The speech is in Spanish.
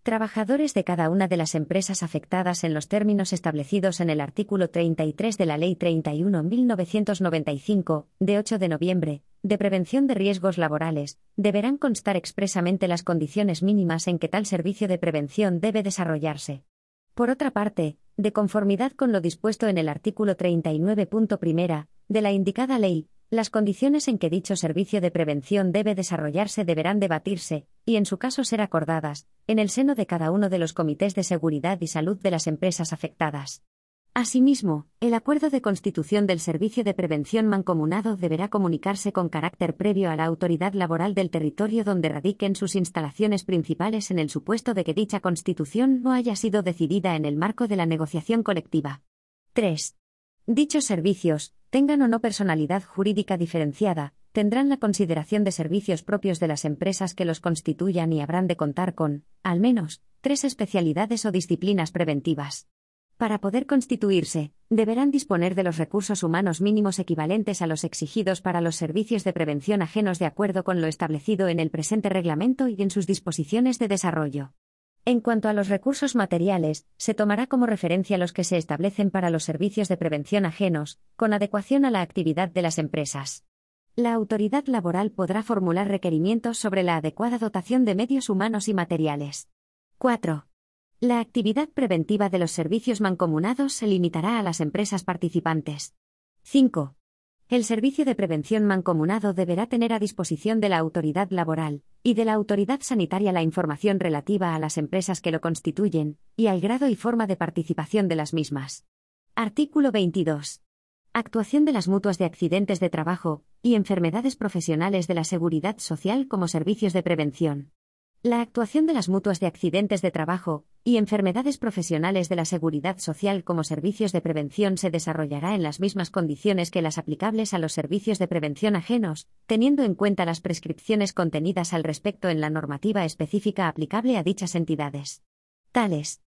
Trabajadores de cada una de las empresas afectadas en los términos establecidos en el artículo 33 de la Ley 31.1995, de 8 de noviembre, de prevención de riesgos laborales, deberán constar expresamente las condiciones mínimas en que tal servicio de prevención debe desarrollarse. Por otra parte, de conformidad con lo dispuesto en el artículo 39.1 de la indicada ley, las condiciones en que dicho servicio de prevención debe desarrollarse deberán debatirse, y en su caso ser acordadas, en el seno de cada uno de los comités de seguridad y salud de las empresas afectadas. Asimismo, el acuerdo de constitución del servicio de prevención mancomunado deberá comunicarse con carácter previo a la autoridad laboral del territorio donde radiquen sus instalaciones principales en el supuesto de que dicha constitución no haya sido decidida en el marco de la negociación colectiva. 3. Dichos servicios, tengan o no personalidad jurídica diferenciada, tendrán la consideración de servicios propios de las empresas que los constituyan y habrán de contar con, al menos, 3 especialidades o disciplinas preventivas. Para poder constituirse, deberán disponer de los recursos humanos mínimos equivalentes a los exigidos para los servicios de prevención ajenos de acuerdo con lo establecido en el presente reglamento y en sus disposiciones de desarrollo. En cuanto a los recursos materiales, se tomará como referencia los que se establecen para los servicios de prevención ajenos, con adecuación a la actividad de las empresas. La autoridad laboral podrá formular requerimientos sobre la adecuada dotación de medios humanos y materiales. 4. La actividad preventiva de los servicios mancomunados se limitará a las empresas participantes. 5. El servicio de prevención mancomunado deberá tener a disposición de la autoridad laboral y de la autoridad sanitaria la información relativa a las empresas que lo constituyen y al grado y forma de participación de las mismas. Artículo 22. Actuación de las mutuas de accidentes de trabajo y enfermedades profesionales de la Seguridad Social como servicios de prevención. La actuación de las mutuas de accidentes de trabajo y enfermedades profesionales de la Seguridad Social como servicios de prevención se desarrollará en las mismas condiciones que las aplicables a los servicios de prevención ajenos, teniendo en cuenta las prescripciones contenidas al respecto en la normativa específica aplicable a dichas entidades. Tales